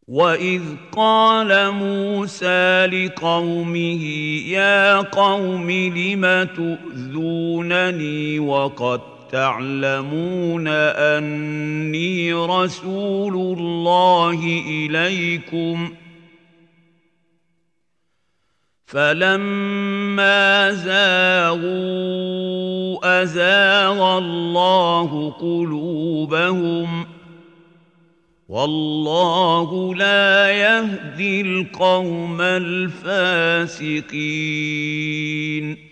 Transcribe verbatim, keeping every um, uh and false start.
وَإِذْ قَالَ مُوسَىٰ لِقَوْمِهِ يَا قَوْمِ لِمَ تُؤْذُونَنِي وَقَدْ تَعْلَمُونَ أَنِّي رَسُولُ اللَّهِ إِلَيْكُمْ ۖ فَلَمَّا زَاغُوا أَزَاغَ اللَّهُ قُلُوبَهُمْ ۚ وَاللَّهُ لَا يَهْدِي الْقَوْمَ الْفَاسِقِينَ